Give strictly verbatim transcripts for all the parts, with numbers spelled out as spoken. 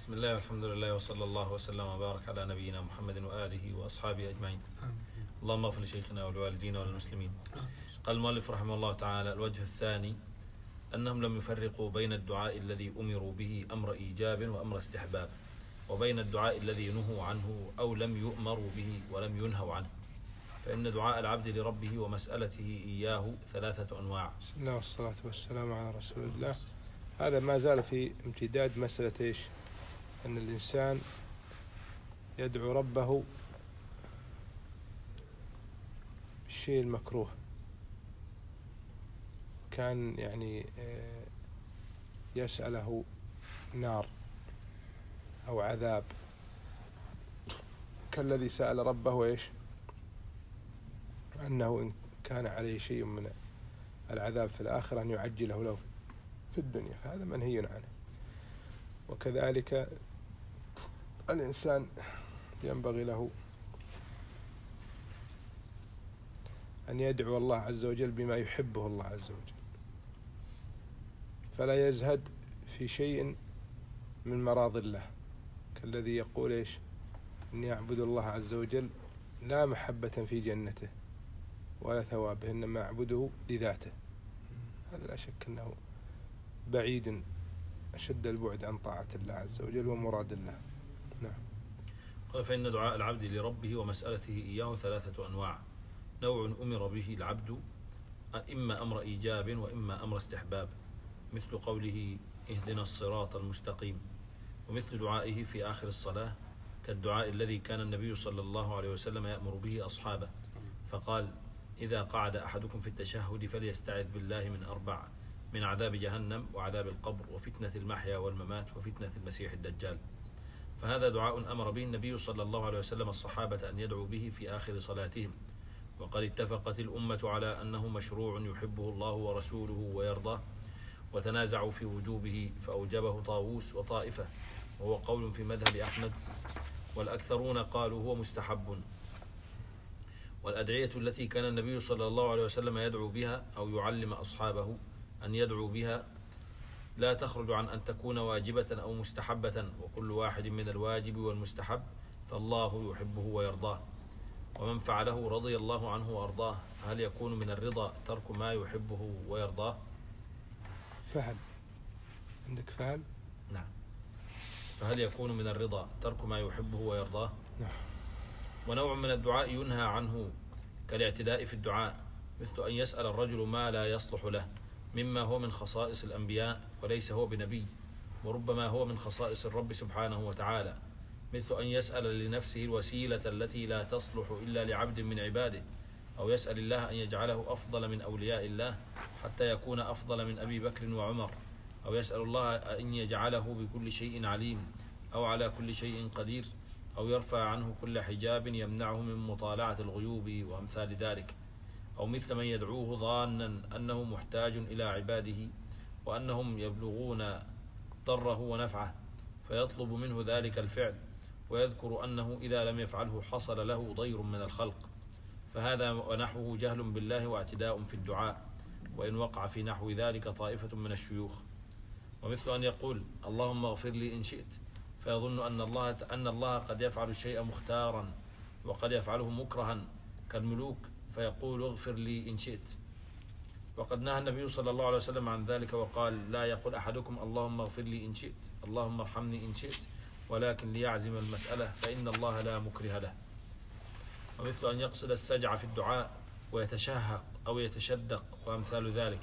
بسم الله والحمد لله وصلى الله وسلم وبارك على نبينا محمد وآله وأصحابه أجمعين. اللهم اغفر لشيخنا ولوالدينا وللمسلمين. قال المؤلف رحمه الله تعالى: الوجه الثاني أنهم لم يفرقوا بين الدعاء الذي أمروا به أمر إيجاب وأمر استحباب، وبين الدعاء الذي نهوا عنه أو لم يؤمروا به ولم ينهوا عنه، فإن دعاء العبد لربه ومسألته إياه ثلاثة أنواع. بسم الله والصلاة والسلام على رسول الله. هذا ما زال في امتداد مسألة إيش؟ أن الإنسان يدعو ربه بالشيء المكروه، كان يعني يسأله نار أو عذاب، كالذي سأل ربه إيش؟ أنه إن كان عليه شيء من العذاب في الآخرة أن يعجله له في الدنيا، فهذا منهي عنه. وكذلك الإنسان ينبغي له أن يدعو الله عز وجل بما يحبه الله عز وجل، فلا يزهد في شيء من مراض الله، كالذي يقول إيش؟ إني أعبد الله عز وجل لا محبة في جنته ولا ثوابه، إنما أعبده لذاته. هذا لا شك أنه بعيد أشد البعد عن طاعة الله عز وجل ومراد الله. نعم. قال: فإن دعاء العبد لربه ومسألته إياه ثلاثة أنواع. نوع أمر به العبد، إما أمر إيجاب وإما أمر استحباب، مثل قوله: اهدنا الصراط المستقيم، ومثل دعائه في آخر الصلاة، كالدعاء الذي كان النبي صلى الله عليه وسلم يأمر به أصحابه، فقال: إذا قعد أحدكم في التشهد فليستعذ بالله من أربع: من عذاب جهنم وعذاب القبر وفتنة المحيا والممات وفتنة المسيح الدجال. فهذا دعاء أمر به النبي صلى الله عليه وسلم الصحابة أن يدعوا به في آخر صلاتهم، وقد اتفقت الأمة على أنه مشروع يحبه الله ورسوله ويرضاه، وتنازعوا في وجوبه فأوجبه طاووس وطائفة، وهو قول في مذهب أحمد، والأكثرون قالوا هو مستحب. والأدعية التي كان النبي صلى الله عليه وسلم يدعو بها أو يعلم أصحابه أن يدعوا بها لا تخرج عن أن تكون واجبة أو مستحبة، وكل واحد من الواجب والمستحب فالله يحبه ويرضاه، ومن فعله رضي الله عنه وأرضاه. فهل يكون من الرضا ترك ما يحبه ويرضاه؟ فهل عندك فهل؟ نعم. فهل يكون من الرضا ترك ما يحبه ويرضاه؟ نعم. ونوع من الدعاء ينهى عنه كالاعتداء في الدعاء، مثل أن يسأل الرجل ما لا يصلح له، مما هو من خصائص الأنبياء وليس هو بنبي، وربما هو من خصائص الرب سبحانه وتعالى، مثل أن يسأل لنفسه الوسيلة التي لا تصلح إلا لعبد من عباده، أو يسأل الله أن يجعله أفضل من أولياء الله حتى يكون أفضل من أبي بكر وعمر، أو يسأل الله أن يجعله بكل شيء عليم أو على كل شيء قدير، أو يرفع عنه كل حجاب يمنعه من مطالعة الغيوب وأمثال ذلك، أو مثل من يدعوه ظانا أنه محتاج إلى عباده وأنهم يبلغون ضره ونفعه، فيطلب منه ذلك الفعل، ويذكر أنه إذا لم يفعله حصل له ضير من الخلق، فهذا ونحوه جهل بالله واعتداء في الدعاء، وإن وقع في نحو ذلك طائفة من الشيوخ. ومثل أن يقول: اللهم اغفر لي إن شئت، فيظن أن الله أن الله قد يفعل الشيء مختارا وقد يفعله مكرها كالملوك، فيقول: اغفر لي إن شئت. وقد نهى النبي صلى الله عليه وسلم عن ذلك وقال: لا يقول أحدكم اللهم اغفر لي إن شئت، اللهم ارحمني إن شئت، ولكن ليعزم المسألة فإن الله لا مكره له. ومثل أن يقصد السجع في الدعاء ويتشهق أو يتشدق وأمثال ذلك،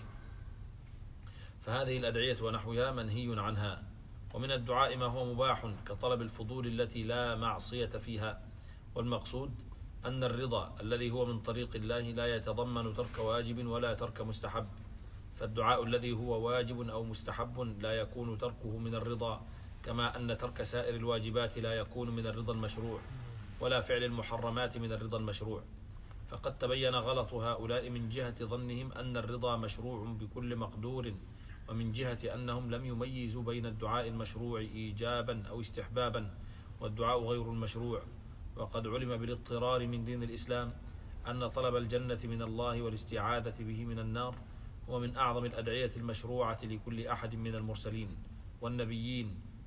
فهذه الأدعية ونحوها منهي عنها. ومن الدعاء ما هو مباح كطلب الفضول التي لا معصية فيها، والمقصود أن الرضا الذي هو من طريق الله لا يتضمن ترك واجب ولا ترك مستحب، فالدعاء الذي هو واجب أو مستحب لا يكون تركه من الرضا، كما أن ترك سائر الواجبات لا يكون من الرضا المشروع، ولا فعل المحرمات من الرضا المشروع. فقد تبين غلط هؤلاء من جهة ظنهم أن الرضا مشروع بكل مقدور، ومن جهة أنهم لم يميزوا بين الدعاء المشروع إيجابا أو استحبابا والدعاء غير المشروع. وقد علم بالاضطرار من دين الإسلام أن طلب الجنة من الله والاستعاذة به من النار هو من أعظم الأدعية المشروعة لكل أحد من المرسلين والنبيين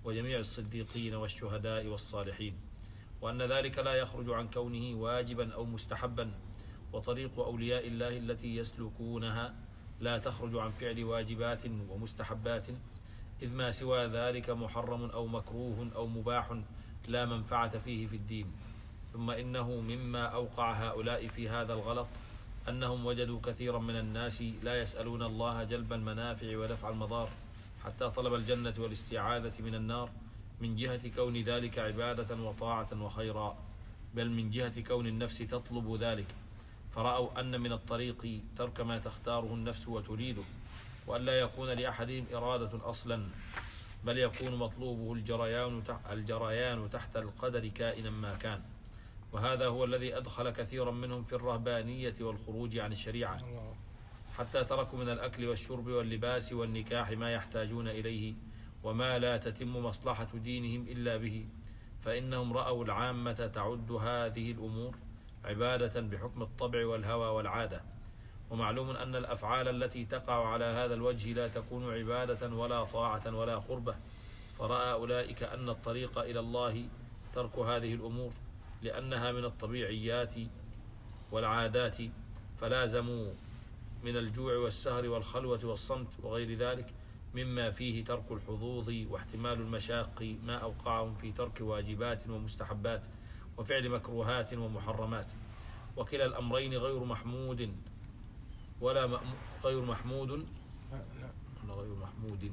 وجميع الصديقين والشهداء والصالحين، وأن ذلك لا يخرج عن كونه واجبا أو مستحبا. وطريق أولياء الله التي يسلكونها لا تخرج عن فعل واجبات ومستحبات، إذ ما سوى ذلك محرم أو مكروه أو مباح لا منفعة فيه في الدين. ثم إنه مما أوقع هؤلاء في هذا الغلط أنهم وجدوا كثيرا من الناس لا يسألون الله جلب المنافع ودفع المضار حتى طلب الجنة والاستعاذة من النار، من جهة كون ذلك عبادة وطاعة وخيرا، بل من جهة كون النفس تطلب ذلك، فرأوا أن من الطريق ترك ما تختاره النفس وتريده، وأن لا يكون لأحدهم إرادة أصلا، بل يكون مطلوبه الجريان الجريان تحت القدر كائنا ما كان. وهذا هو الذي أدخل كثيرا منهم في الرهبانية والخروج عن الشريعة، حتى تركوا من الأكل والشرب واللباس والنكاح ما يحتاجون إليه وما لا تتم مصلحة دينهم إلا به، فإنهم رأوا العامة تعد هذه الأمور عبادة بحكم الطبع والهوى والعادة. ومعلوم أن الأفعال التي تقع على هذا الوجه لا تكون عبادة ولا طاعة ولا قربة، فرأى أولئك أن الطريق إلى الله ترك هذه الأمور، لأنها من الطبيعيات والعادات، فلازموا من الجوع والسهر والخلوة والصمت وغير ذلك مما فيه ترك الحظوظ واحتمال المشاق ما أوقعهم في ترك واجبات ومستحبات وفعل مكروهات ومحرمات. وكلا الأمرين غير محمود ولا مأمو غير محمود ولا غير محمود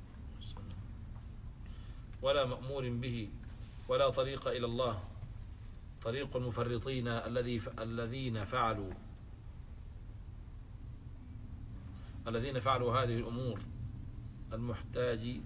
ولا مأمور به ولا طريق إلى الله. طريق المفرطين الذي الذين فعلوا الذين فعلوا هذه الأمور المحتاج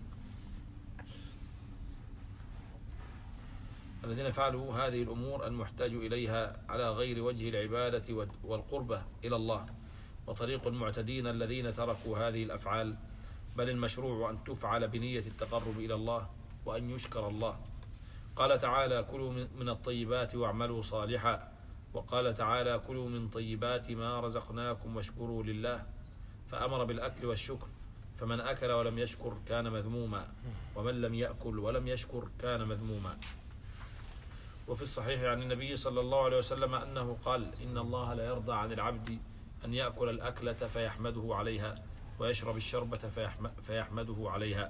الذين فعلوا هذه الأمور المحتاج إليها على غير وجه العبادة والقربة إلى الله. وطريق المعتدين الذين تركوا هذه الأفعال، بل المشروع أن تفعل بنية التقرب إلى الله وأن يشكر الله. قال تعالى: كلوا من الطيبات واعملوا صالحا. وقال تعالى: كلوا من طيبات ما رزقناكم واشكروا لله، فأمر بالأكل والشكر، فمن أكل ولم يشكر كان مذموما، ومن لم يأكل ولم يشكر كان مذموما. وفي الصحيح عن النبي صلى الله عليه وسلم أنه قال: إن الله لا يرضى عن العبد أن يأكل الأكلة فيحمده عليها ويشرب الشربة فيحمده عليها.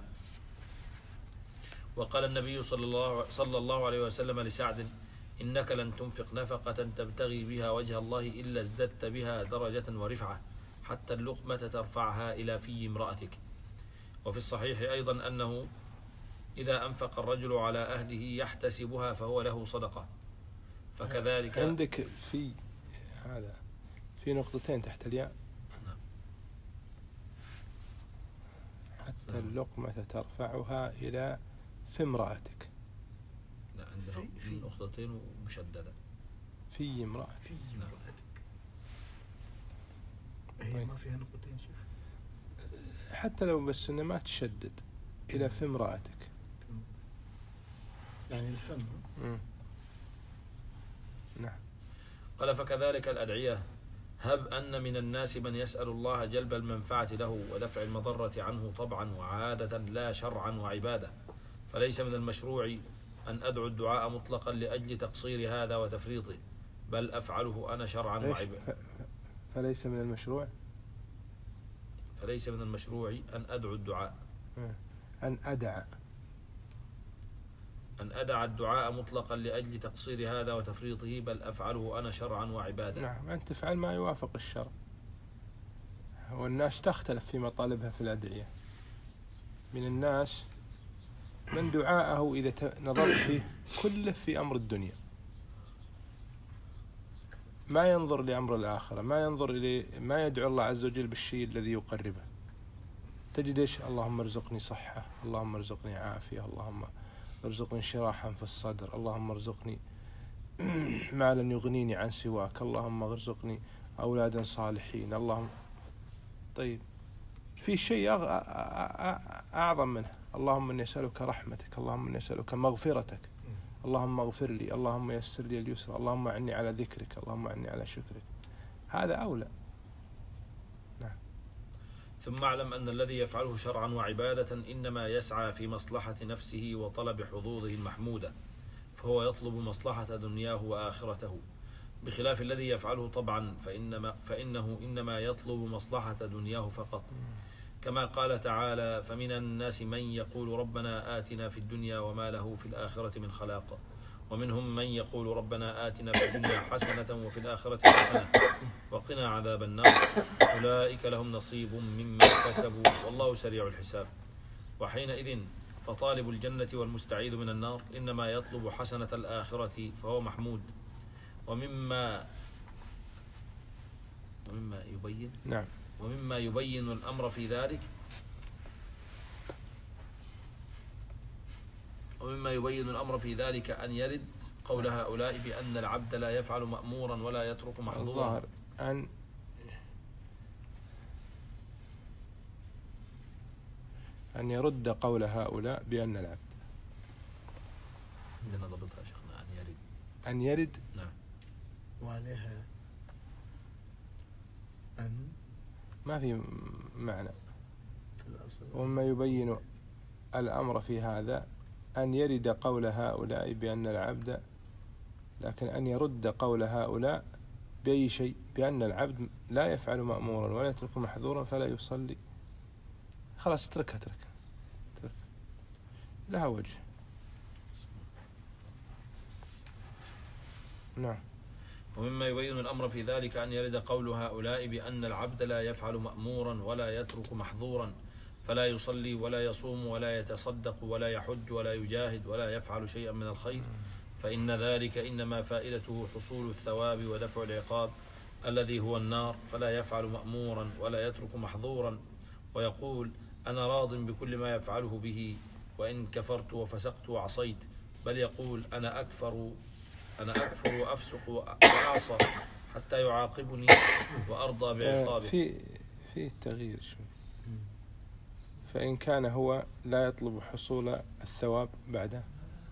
وقال النبي صلى الله, صلى الله عليه وسلم لسعد: إنك لن تنفق نفقة تبتغي بها وجه الله إلا ازددت بها درجة ورفعة، حتى اللقمة ترفعها إلى في امرأتك. وفي الصحيح أيضا أنه إذا أنفق الرجل على أهله يحتسبها فهو له صدقة. فكذلك عندك في هذا في نقطتين تحت الياء: حتى اللقمة ترفعها إلى في امرأتك. لا، عندنا في نقطتين ومشددة في امرأتك. في امرأتك هي ما فيها نقطتين شيخ؟ حتى لو بس إنه ما تشدد إلى في امرأتك، يعني الفم. نعم. قال: فكذلك الأدعية، هب أن من الناس من يسأل الله جلب المنفعة له ودفع المضرة عنه طبعا وعادة لا شرعا وعبادة، فليس من المشروع أن أدعو الدعاء مطلقا لأجل تقصير هذا وتفريطه، بل أفعله أنا شرعا وعبادة. فليس من المشروع فليس من المشروع أن أدعو الدعاء أن أدع أن أدع الدعاء مطلقا لأجل تقصير هذا وتفريطه، بل أفعله أنا شرعا وعبادة. نعم، أن تفعل ما يوافق الشرع. والناس تختلف في مطالبها في الأدعية. من الناس من دعاءه إذا نظرت فيه كله في أمر الدنيا، ما ينظر لأمر الآخرة، ما ينظر إلى ما يدعو الله عز وجل بالشيء الذي يقربه. تجد إيش؟ اللهم ارزقني صحة، اللهم ارزقني عافية، اللهم ارزقني انشراحا في الصدر، اللهم ارزقني مالا يغنيني عن سواك، اللهم ارزقني أولادا صالحين، اللهم. طيب، في شيء أعظم منه: اللهم إني أسألك رحمتك، اللهم إني أسألك مغفرتك، اللهم اغفر لي، اللهم يسر لي اليسر، اللهم أعني على ذكرك، اللهم أعني على شكرك. هذا أولى. نعم. ثم اعلم أن الذي يفعله شرعا وعبادة إنما يسعى في مصلحة نفسه وطلب حظوظه المحمودة، فهو يطلب مصلحة دنياه وآخرته، بخلاف الذي يفعله طبعا فإنما فإنه إنما يطلب مصلحة دنياه فقط، كما قال تعالى: فمن الناس من يقول ربنا آتنا في الدنيا وما له في الآخرة من خلاق، ومنهم من يقول ربنا آتنا في الدنيا حسنة وفي الآخرة حسنة وقنا عذاب النار، أولئك لهم نصيب مما كسبوا والله سريع الحساب. وحينئذ فطالب الجنة والمستعيذ من النار إنما يطلب حسنة الآخرة فهو محمود. ومما ومما يبين نعم ومما يبين الأمر في ذلك ومما يبين الأمر في ذلك أن يرد قول هؤلاء بأن العبد لا يفعل مأمورا ولا يترك محظورا. الظاهر أن أن يرد قول هؤلاء بأن العبد عندنا ضبطها شيخنا أن يرد أن يرد نعم وعليها أن ما في معنى. في الأصل. ومما يبين الأمر في هذا أن يرد قول هؤلاء بأن العبد، لكن أن يرد قول هؤلاء بأي شيء بأن العبد لا يفعل مأمورا ولا يترك محظورا فلا يصلي، خلاص اتركها اتركها اتركها لها وجه. نعم. ومما يبين الأمر في ذلك أن يرد قول هؤلاء بأن العبد لا يفعل مأمورا ولا يترك محظورا فلا يصلي ولا يصوم ولا يتصدق ولا يحج ولا يجاهد ولا يفعل شيئا من الخير، فإن ذلك إنما فائدته حصول الثواب ودفع العقاب الذي هو النار، فلا يفعل مأمورا ولا يترك محظورا، ويقول أنا راض بكل ما يفعله به وإن كفرت وفسقت وعصيت، بل يقول أنا أكفر أنا أكفر وأفسق وأعصى حتى يعاقبني وأرضى بعقابه. في في تغيير شوي. فإن كان هو لا يطلب حصول الثواب بعده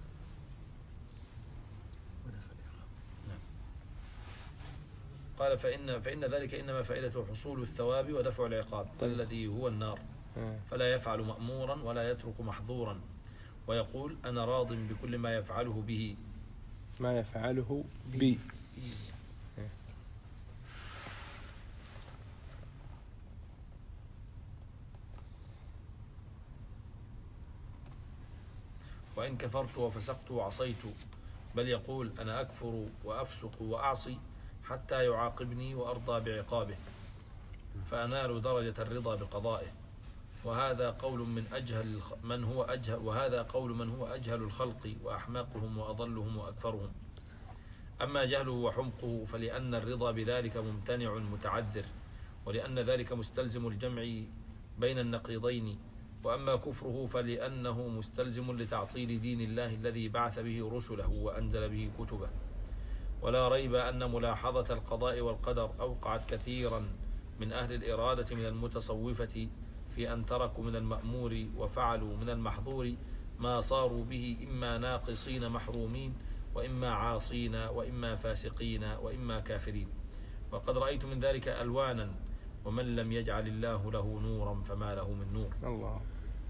قال فإن فإن ذلك إنما فائدته حصول الثواب ودفع العقاب طيب. الذي هو النار، فلا يفعل مأمورا ولا يترك محظورا، ويقول أنا راض بكل ما يفعله به ما يفعله بي. وإن كفرت وفسقت وعصيت، بل يقول أنا أكفر وأفسق وأعصي حتى يعاقبني وأرضى بعقابه فأنال درجة الرضا بقضائه. وهذا قول من أجهل من هو أجهل وهذا قول من هو أجهل الخلق وأحمقهم وأضلهم وأكفرهم. أما جهله وحمقه فلأن الرضا بذلك ممتنع متعذر، ولأن ذلك مستلزم الجمع بين النقيضين. وأما كفره فلأنه مستلزم لتعطيل دين الله الذي بعث به رسله وأنزل به كتبه. ولا ريب أن ملاحظة القضاء والقدر أوقعت كثيرا من أهل الإرادة من المتصوفة في أن تركوا من المأمور وفعلوا من المحظور ما صاروا به إما ناقصين محرومين وإما عاصين وإما فاسقين وإما كافرين. وقد رأيت من ذلك ألوانا، ومن لم يجعل الله له نورا فما له من نور. الله.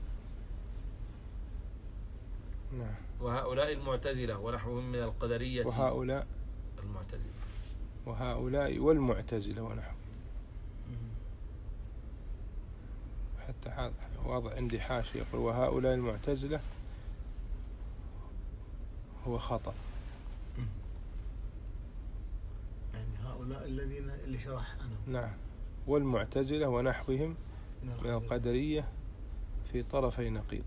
نعم. وهؤلاء المعتزلة ونحوهم من القدرية وهؤلاء المعتزلة وهؤلاء والمعتزلة ونحوهم. حتى واضع عندي حاشية يقول وهؤلاء المعتزلة هو خطأ. يعني هؤلاء الذين اللي شرح أنا. نعم. والمعتزلة ونحوهم من القدرية في طرفي نقيض.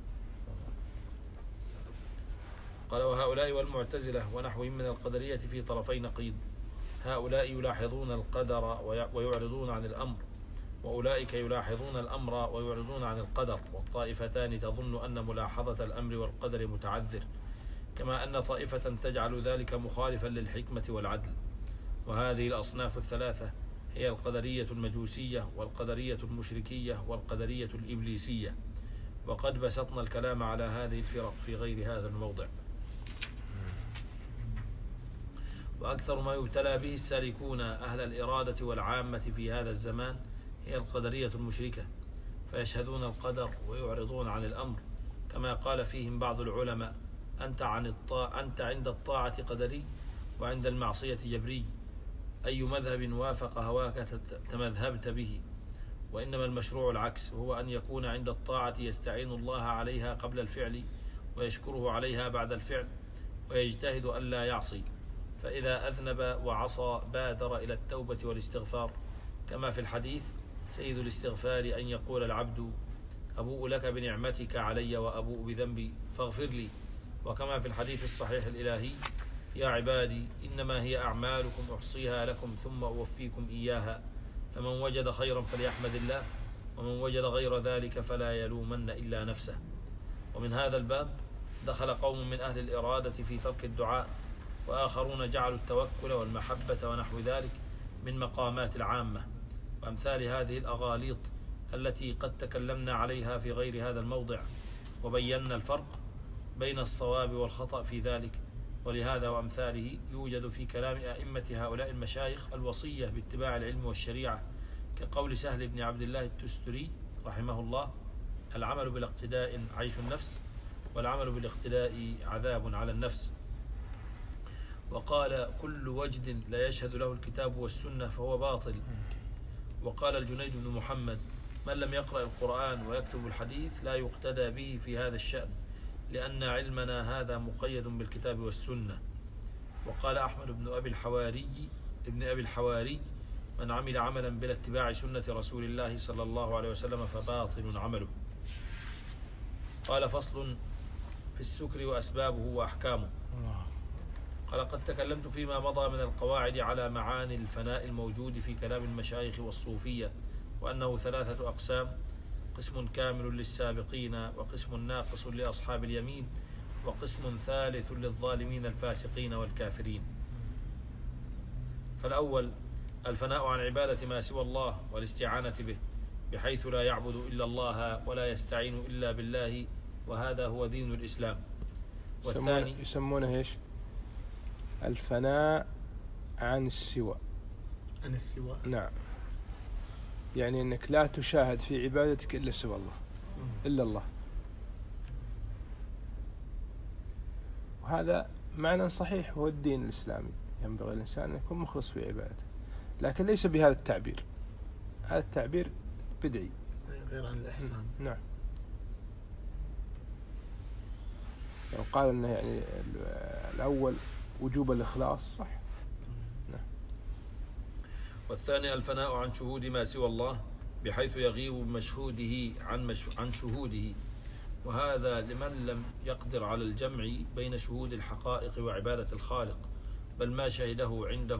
قال وهؤلاء والمعتزلة ونحوهم من القدرية في طرفي نقيض. هؤلاء يلاحظون القدر ويعرضون عن الأمر، وأولئك يلاحظون الأمر ويعرضون عن القدر، والطائفتان تظن أن ملاحظة الأمر والقدر متعذر، كما أن طائفة تجعل ذلك مخالفا للحكمة والعدل. وهذه الأصناف الثلاثة هي القدرية المجوسية والقدرية المشركية والقدرية الإبليسية، وقد بسطنا الكلام على هذه الفرق في غير هذا الموضع. وأكثر ما يبتلى به السالكون أهل الإرادة والعامة في هذا الزمان هي القدرية المشركة، فيشهدون القدر ويعرضون عن الأمر، كما قال فيهم بعض العلماء: أنت, عن الطاعة أنت عند الطاعة قدري وعند المعصية جبري، أي مذهب وافق هواك تمذهبت به. وإنما المشروع العكس، وهو أن يكون عند الطاعة يستعين الله عليها قبل الفعل ويشكره عليها بعد الفعل، ويجتهد ألا يعصي، فإذا أذنب وعصى بادر إلى التوبة والاستغفار، كما في الحديث: سيد الاستغفار أن يقول العبد: أبوء لك بنعمتك علي وأبوء بذنبي فاغفر لي. وكما في الحديث الصحيح الإلهي: يا عبادي إنما هي أعمالكم أحصيها لكم ثم أوفيكم إياها، فمن وجد خيرا فليحمد الله، ومن وجد غير ذلك فلا يلومن إلا نفسه. ومن هذا الباب دخل قوم من أهل الإرادة في ترك الدعاء، وآخرون جعلوا التوكل والمحبة ونحو ذلك من مقامات العامة، وأمثال هذه الأغاليط التي قد تكلمنا عليها في غير هذا الموضع، وبينا الفرق بين الصواب والخطأ في ذلك. ولهذا وأمثاله يوجد في كلام أئمة هؤلاء المشايخ الوصية باتباع العلم والشريعة، كقول سهل بن عبد الله التستري رحمه الله: العمل بالاقتداء عيش النفس، والعمل بالاقتداء عذاب على النفس. وقال: كل وجد لا يشهد له الكتاب والسنة فهو باطل. وقال الجنيد بن محمد: من لم يقرأ القرآن ويكتب الحديث لا يقتدى به في هذا الشأن، لأن علمنا هذا مقيد بالكتاب والسنة. وقال أحمد بن أبي الحواري ابن أبي الحواري: من عمل عملا بلا اتباع سنة رسول الله صلى الله عليه وسلم فباطل عمله. قال: فصل في السكر وأسبابه وأحكامه. قال: قد تكلمت فيما مضى من القواعد على معاني الفناء الموجود في كلام المشايخ والصوفية، وأنه ثلاثة أقسام: قسم كامل للسابقين، وقسم ناقص لأصحاب اليمين، وقسم ثالث للظالمين الفاسقين والكافرين. فالأول الفناء عن عبادة ما سوى الله والاستعانة به، بحيث لا يعبد إلا الله ولا يستعين إلا بالله، وهذا هو دين الإسلام. والثاني يسمونه إيش؟ الفناء عن السوى. عن السوى، نعم، يعني أنك لا تشاهد في عبادتك إلا سوى الله، إلا الله. وهذا معنى صحيح، هو الدين الإسلامي، ينبغي الإنسان أن يكون مخلص في عبادته، لكن ليس بهذا التعبير، هذا التعبير بدعي غير عن الإحسان. نعم، لو قال أنه يعني الأول وجوب الإخلاص صح. نعم. والثاني الفناء عن شهود ما سوى الله، بحيث يغيب مشهوده عن, مش عن شهوده، وهذا لمن لم يقدر على الجمع بين شهود الحقائق وعبادة الخالق، بل ما شهده عنده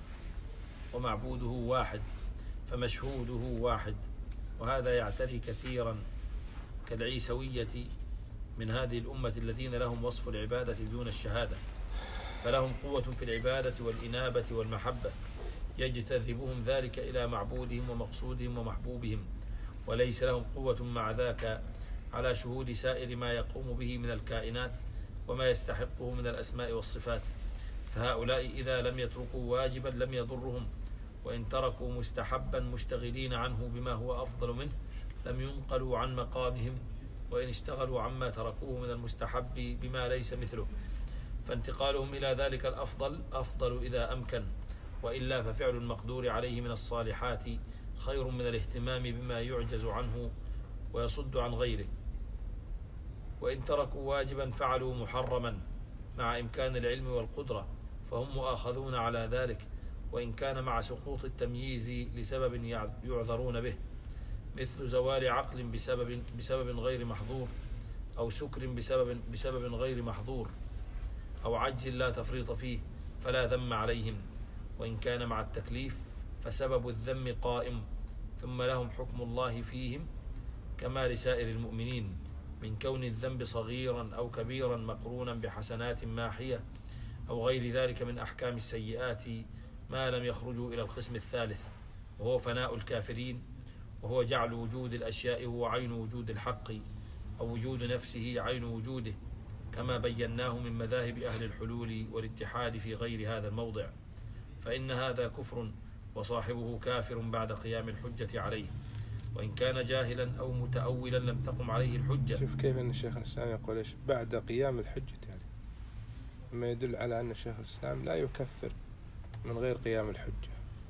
ومعبوده واحد، فمشهوده واحد. وهذا يعتري كثيرا كالعيسوية من هذه الأمة الذين لهم وصف العبادة دون الشهادة، فلهم قوة في العبادة والإنابة والمحبة، يجتذبهم ذلك إلى معبودهم ومقصودهم ومحبوبهم، وليس لهم قوة مع ذاك على شهود سائر ما يقوم به من الكائنات وما يستحقه من الأسماء والصفات. فهؤلاء إذا لم يتركوا واجبا لم يضرهم، وإن تركوا مستحبا مشتغلين عنه بما هو أفضل منه لم ينقلوا عن مقامهم، وإن اشتغلوا عما تركوه من المستحب بما ليس مثله، فانتقالهم إلى ذلك الأفضل أفضل إذا أمكن، وإلا ففعل المقدور عليه من الصالحات خير من الاهتمام بما يعجز عنه ويصد عن غيره. وإن تركوا واجبا فعلوا محرما مع إمكان العلم والقدرة، فهم مؤاخذون على ذلك، وإن كان مع سقوط التمييز لسبب يعذرون به، مثل زوال عقل بسبب, بسبب غير محظور، أو سكر بسبب, بسبب غير محظور، أو عجز لا تفريط فيه، فلا ذم عليهم. وإن كان مع التكليف فسبب الذم قائم، ثم لهم حكم الله فيهم كما لسائر المؤمنين، من كون الذنب صغيرا أو كبيرا مقرونا بحسنات ماحية أو غير ذلك من أحكام السيئات، ما لم يخرجوا إلى القسم الثالث، وهو فناء الكافرين، وهو جعل وجود الأشياء هو عين وجود الحق، أو وجود نفسه عين وجوده، كما بيناه من مذاهب أهل الحلول والاتحاد في غير هذا الموضع. فإن هذا كفر، وصاحبه كافر بعد قيام الحجة عليه. وإن كان جاهلا أو متأولا لم تقم عليه الحجة. شوف كيف أن الشيخ الإسلام يقول إيش بعد قيام الحجة يعني، ما يدل على أن الشيخ الإسلام لا يكفر من غير قيام الحجة.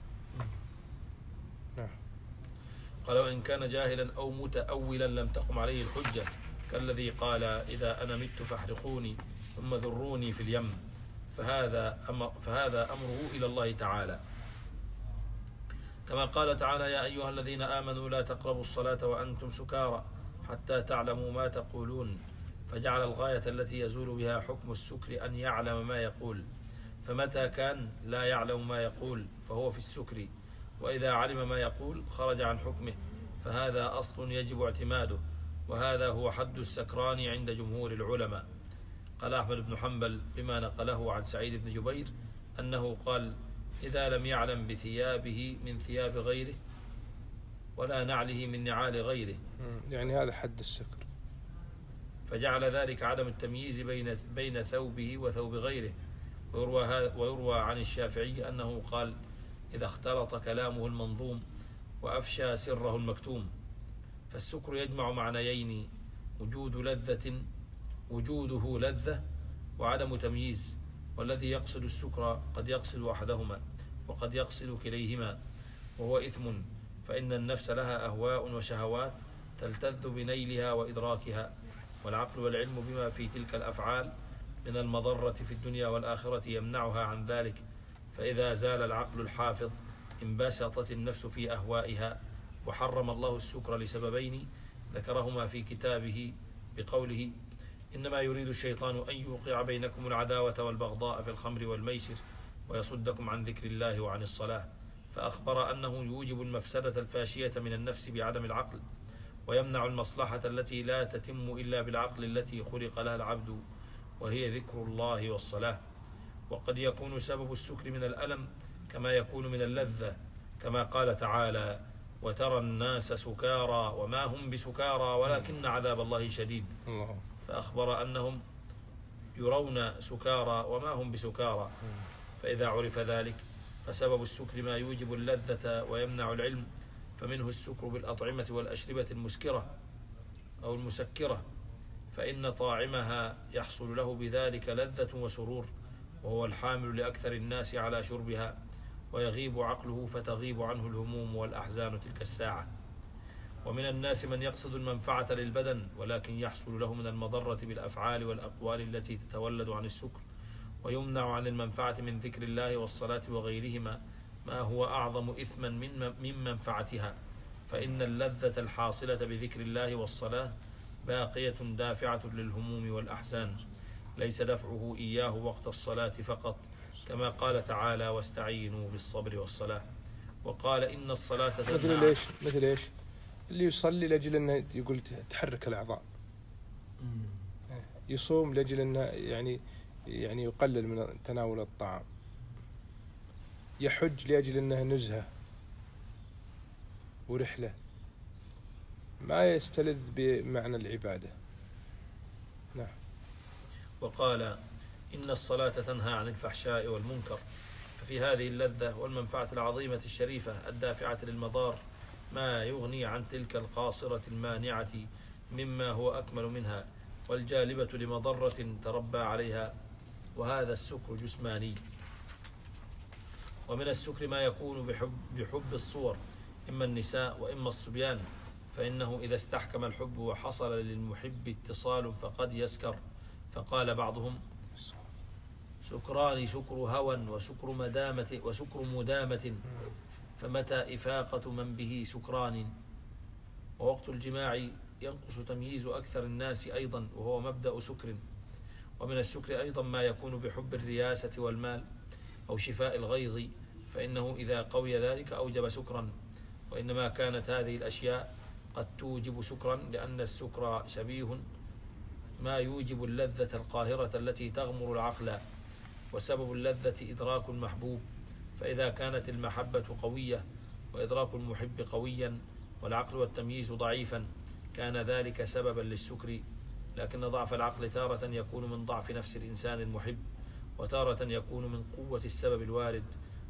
نعم. قال وإن كان جاهلا أو متأولا لم تقم عليه الحجة، كالذي قال إذا أنا مت فاحرقوني ثم ذروني في اليم، فهذا أمر فهذا أمره إلى الله تعالى، كما قال تعالى يا أيها الذين آمنوا لا تقربوا الصلاة وأنتم سكارى حتى تعلموا ما تقولون، فجعل الغاية التي يزول بها حكم السكر أن يعلم ما يقول، فمتى كان لا يعلم ما يقول فهو في السكر، وإذا علم ما يقول خرج عن حكمه، فهذا أصل يجب اعتماده، وهذا هو حد السكران عند جمهور العلماء. قال أحمد بن حنبل بما نقله عن سعيد بن جبير أنه قال إذا لم يعلم بثيابه من ثياب غيره ولا نعله من نعال غيره، يعني هذا حد السكر، فجعل ذلك عدم التمييز بين بين ثوبه وثوب غيره. ويروى, ويروى عن الشافعي أنه قال إذا اختلط كلامه المنظوم وأفشى سره المكتوم. فالسكر يجمع معنيين، وجود لذة وجوده لذة وعدم تمييز، والذي يقصد السكر قد يقصد أحدهما وقد يقصد كليهما، وهو إثم، فإن النفس لها أهواء وشهوات تلتذ بنيلها وإدراكها، والعقل والعلم بما في تلك الأفعال من المضرة في الدنيا والآخرة يمنعها عن ذلك، فإذا زال العقل الحافظ انبسطت النفس في أهوائها. وحرم الله السكر لسببين ذكرهما في كتابه بقوله إنما يريد الشيطان أن يوقع بينكم العداوة والبغضاء في الخمر والميسر ويصدكم عن ذكر الله وعن الصلاة، فأخبر أنه يوجب المفسدة الفاشية من النفس بعدم العقل، ويمنع المصلحة التي لا تتم إلا بالعقل التي خلق لها العبد، وهي ذكر الله والصلاة. وقد يكون سبب السكر من الألم كما يكون من اللذة، كما قال تعالى وترى الناس سكارى وما هم بسكارى ولكن عذاب الله شديد، فأخبر أنهم يرون سكارى وما هم بسكارى. فإذا عرف ذلك فسبب السكر ما يوجب اللذة ويمنع العلم، فمنه السكر بالأطعمة والأشربة المسكرة أو المسكرة، فإن طاعمها يحصل له بذلك لذة وسرور، وهو الحامل لأكثر الناس على شربها، ويغيب عقله فتغيب عنه الهموم والأحزان تلك الساعة. ومن الناس من يقصد المنفعة للبدن ولكن يحصل له من المضرة بالأفعال والأقوال التي تتولد عن السكر، ويمنع عن المنفعة من ذكر الله والصلاة وغيرهما ما هو أعظم إثما من من منفعتها، فإن اللذة الحاصلة بذكر الله والصلاة باقية دافعة للهموم والأحزان، ليس دفعه إياه وقت الصلاة فقط، كما قال تعالى واستعينوا بالصبر والصلاة. وقال إن الصلاة مثل ليش مثل إيش اللي يصلي لأجل أنه يقول تحرك الأعضاء، يصوم لأجل أنه يعني يعني يقلل من تناول الطعام، يحج لأجل أنه نزهة ورحلة، ما يستلذ بمعنى العبادة. نعم. وقال إن الصلاة تنهى عن الفحشاء والمنكر، ففي هذه اللذة والمنفعة العظيمة الشريفة الدافعة للمضار ما يغني عن تلك القاصرة المانعة مما هو أكمل منها والجالبة لمضرة تربى عليها، وهذا السكر جسماني. ومن السكر ما يكون بحب, بحب الصور، إما النساء وإما الصبيان، فإنه إذا استحكم الحب وحصل للمحب اتصال فقد يسكر. فقال بعضهم سكران سكر هوى وسكر مدامة وسكر مدامة، فمتى إفاقة من به سكران. ووقت الجماع ينقص تمييز أكثر الناس أيضا، وهو مبدأ سكر. ومن السكر أيضا ما يكون بحب الرياسة والمال أو شفاء الغيظ، فإنه إذا قوي ذلك أوجب سكرا. وإنما كانت هذه الأشياء قد توجب سكرا لأن السكر شبيه ما يوجب اللذة القاهرة التي تغمر العقل، وسبب اللذة إدراك المحبوب، فإذا كانت المحبة قوية وإدراك المحب قويا والعقل والتمييز ضعيفا كان ذلك سببا للسكر. لكن ضعف العقل تارة يكون من ضعف نفس الإنسان المحب، وتارة يكون من قوة السبب الوارد،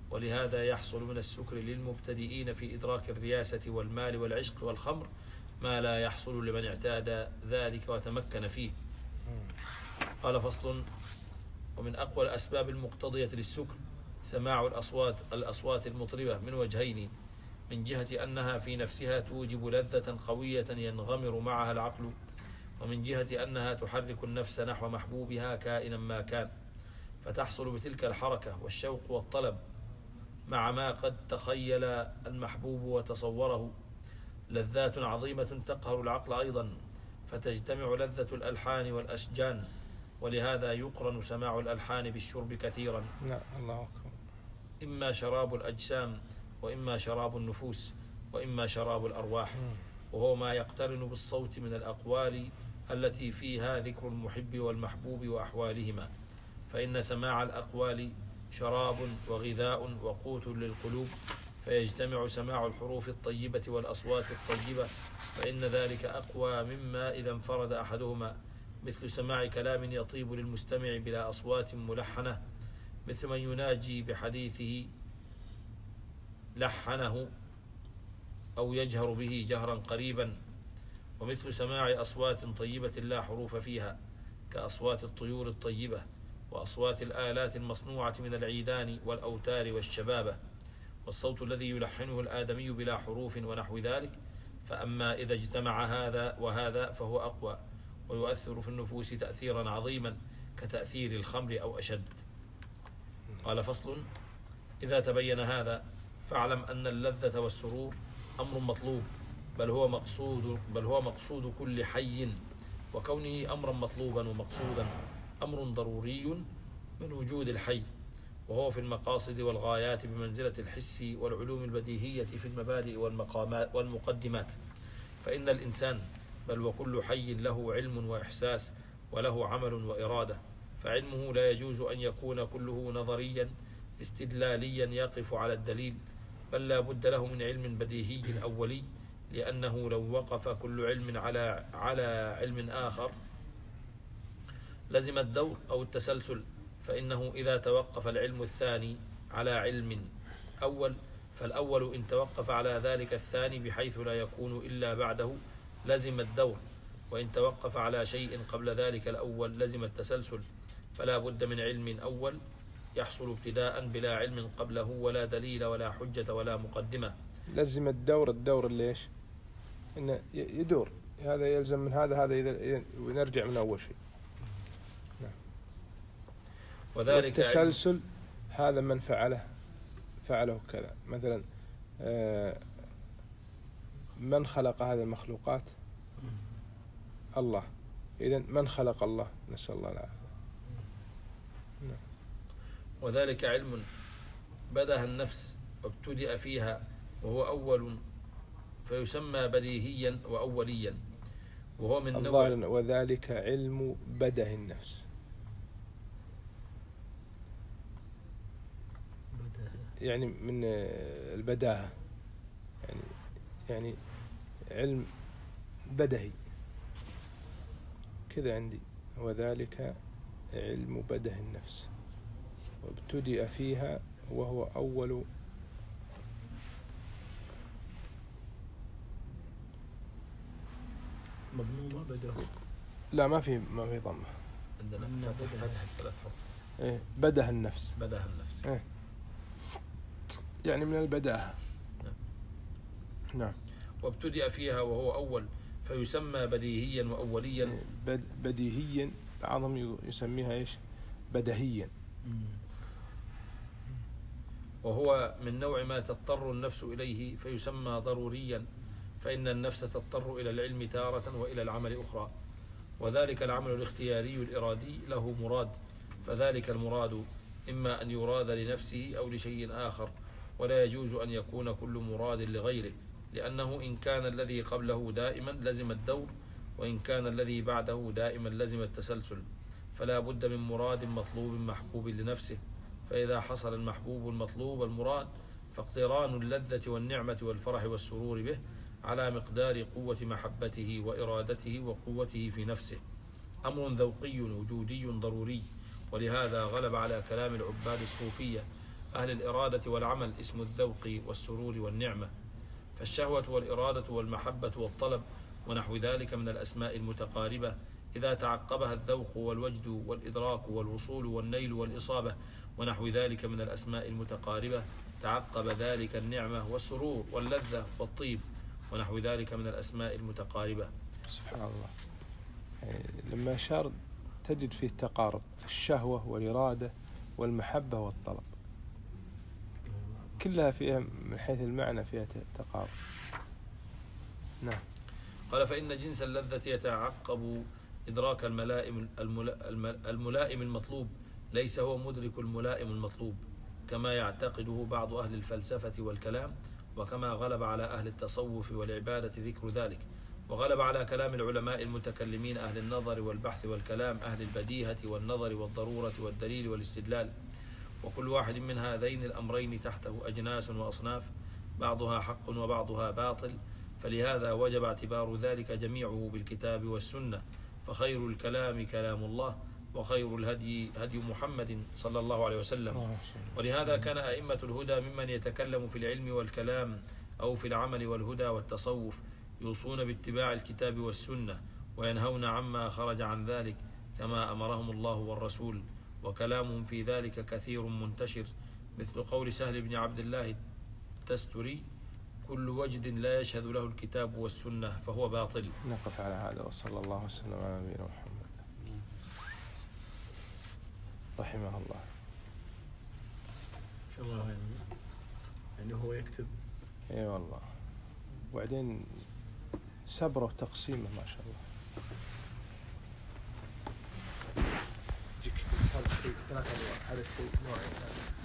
ولهذا يحصل من السكر للمبتدئين في إدراك الرياسة والمال والعشق والخمر ما لا يحصل لمن اعتاد ذلك وتمكن فيه. قال فصل: ومن أقوى الأسباب المقتضية للسكر سماع الأصوات الأصوات المطربة من وجهين: من جهة أنها في نفسها توجب لذة قوية ينغمر معها العقل، ومن جهة أنها تحرك النفس نحو محبوبها كائنا ما كان، فتحصل بتلك الحركة والشوق والطلب مع ما قد تخيل المحبوب وتصوره لذات عظيمة تقهر العقل أيضا، فتجتمع لذة الألحان والأشجان، ولهذا يقرن سماع الألحان بالشرب كثيرا. لا الله أكبر. إما شراب الأجسام، وإما شراب النفوس، وإما شراب الأرواح، وهو ما يقترن بالصوت من الأقوال التي فيها ذكر المحب والمحبوب وأحوالهما، فإن سماع الأقوال شراب وغذاء وقوت للقلوب، فيجتمع سماع الحروف الطيبة والأصوات الطيبة، فإن ذلك أقوى مما إذا انفرد أحدهما، مثل سماع كلام يطيب للمستمع بلا أصوات ملحنة، مثل من يناجي بحديثه لحنه أو يجهر به جهرا قريبا، ومثل سماع أصوات طيبة لا حروف فيها كأصوات الطيور الطيبة وأصوات الآلات المصنوعة من العيدان والأوتار والشبابة، والصوت الذي يلحنه الآدمي بلا حروف ونحو ذلك. فأما إذا اجتمع هذا وهذا فهو أقوى، ويؤثر في النفوس تأثيرا عظيما كتأثير الخمر أو أشد. قال فصل: إذا تبين هذا فاعلم أن اللذة والسرور أمر مطلوب، بل هو مقصود بل هو مقصود كل حي، وكونه أمرا مطلوبا ومقصودا أمر ضروري من وجود الحي، وهو في المقاصد والغايات بمنزلة الحس والعلوم البديهية في المبادئ والمقامات والمقدمات. فإن الإنسان بل وكل حي له علم وإحساس وله عمل وإرادة، فعلمه لا يجوز أن يكون كله نظريا استدلاليا يقف على الدليل، بل لا بد له من علم بديهي أولي، لأنه لو وقف كل علم على على علم آخر لزم الدور أو التسلسل، فإنه إذا توقف العلم الثاني على علم أول فالأول إن توقف على ذلك الثاني بحيث لا يكون إلا بعده لزم الدور، وإن توقف على شيء قبل ذلك الأول لزم التسلسل، فلا بد من علم أول يحصل ابتداء بلا علم قبله ولا دليل ولا حجة ولا مقدمة. لزم الدور الدور اللي إيش؟ إنه يدور، هذا يلزم من هذا هذا إذا ونرجع من أول شيء. نعم. وذلك التسلسل هذا من فعله فعله كذا، مثلا من خلق هذه المخلوقات؟ الله. إذن من خلق الله؟ نسأل الله العافية. نعم. وذلك علم بدأ النفس وابتدأ فيها وهو أول فيسمى بديهيا وأوليا، وهو من نوع. وذلك علم بدأ النفس، يعني من البداهة، يعني يعني علم بدهي كذا عندي. وذلك علم بدء النفس وابتدأ فيها وهو أول مضمومة بدأ. لا ما في ما في ضمة عندنا فتح فتح الثلاث حروف. إيه بدأ النفس بدأ النفس إيه يعني من البداهة. نعم. نعم. وابتدأ فيها وهو أول فيسمى بديهيا وأوليا. بديهيا بعضهم يسميها إيش؟ بدهيا. وهو من نوع ما تضطر النفس إليه فيسمى ضروريا، فإن النفس تضطر إلى العلم تارة وإلى العمل أخرى، وذلك العمل الاختياري الإرادي له مراد، فذلك المراد إما أن يراد لنفسه أو لشيء آخر، ولا يجوز أن يكون كل مراد لغيره، لأنه إن كان الذي قبله دائما لزم الدور، وإن كان الذي بعده دائما لزم التسلسل، فلا بد من مراد مطلوب محبوب لنفسه. فإذا حصل المحبوب المطلوب المراد فاقتران اللذة والنعمة والفرح والسرور به على مقدار قوة محبته وإرادته وقوته في نفسه أمر ذوقي وجودي ضروري. ولهذا غلب على كلام العباد الصوفية أهل الإرادة والعمل اسم الذوق والسرور والنعمة. فالشهوة والإرادة والمحبة والطلب ونحو ذلك من الأسماء المتقاربة إذا تعقبها الذوق والوجد والإدراك والوصول والنيل والإصابة ونحو ذلك من الأسماء المتقاربة تعقب ذلك النعمة والسرور واللذة والطيب ونحو ذلك من الأسماء المتقاربة. سبحان الله. يعني لما أشار تجد فيه تقارب الشهوة والإرادة والمحبة والطلب، كلها فيها من حيث المعنى فيها تقارب. نعم. قال فإن جنس اللذة يتعقب إدراك الملائم الملائم المطلوب، ليس هو مدرك الملائم المطلوب كما يعتقده بعض أهل الفلسفة والكلام، وكما غلب على أهل التصوف والعبادة ذكر ذلك، وغلب على كلام العلماء المتكلمين أهل النظر والبحث والكلام أهل البديهة والنظر والضرورة والدليل والاستدلال. وكل واحد من هذين الأمرين تحته أجناس وأصناف، بعضها حق وبعضها باطل، فلهذا وجب اعتبار ذلك جميعه بالكتاب والسنة، فخير الكلام كلام الله، وخير الهدي هدي محمد صلى الله عليه وسلم. ولهذا كان أئمة الهدى ممن يتكلم في العلم والكلام أو في العمل والهدى والتصوف يوصون باتباع الكتاب والسنة وينهون عما خرج عن ذلك كما أمرهم الله والرسول، وكلامهم في ذلك كثير منتشر، مثل قول سهل بن عبد الله التستري: كل وجد لا يشهد له الكتاب والسنة فهو باطل. نقف على هذا، وصلى الله وسلم على نبينا محمد رحمه الله. ما شاء الله، يعني يعني هو يكتب. اي والله. وبعدين سبره وتقسيمه ما شاء الله. يجيك ثلاث انواع، هذا الشيء نوع ثاني.